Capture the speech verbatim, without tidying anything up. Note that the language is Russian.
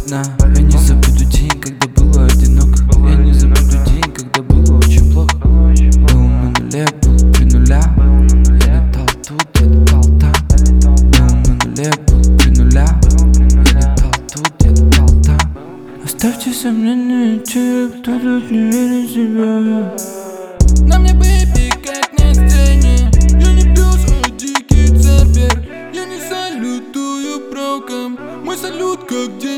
одна. Я не забуду день, когда было одиноко. Я не забуду день, когда было очень плохо. Был на нуле, был при нулях. Я летал тут, я летал там. Был на нуле, был при нулях. Я летал тут, я летал там. Оставьте сомнения, че кто тут не верит в себя. На мне бэйби, как на сцене. Я не пес, а дикий цербер. Я не салютую броком. Мой салют как день.